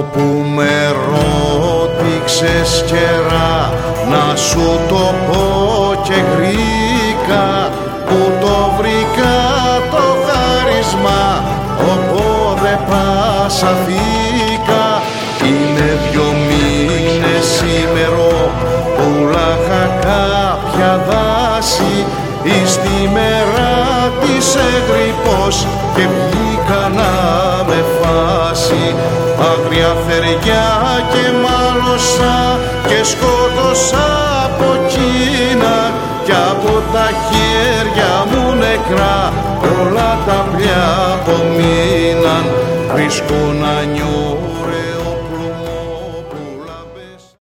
Όπου με ρώτηξες καιρά να σου το πω και γρήκα, που το βρήκα το χάρισμα, οπότε πασαθήκα. Είναι 2 μήνες σήμερο που λάχα κάποια δάση, εις τη μέρα της έγρυπος και βγήκα να με φάσει. Άγρια θεριά και μάλωσα και σκότωσα από εκείνα, κι από τα χέρια μου νεκρά όλα τα πλοία απομείναν. Βρίσκω να νιώθω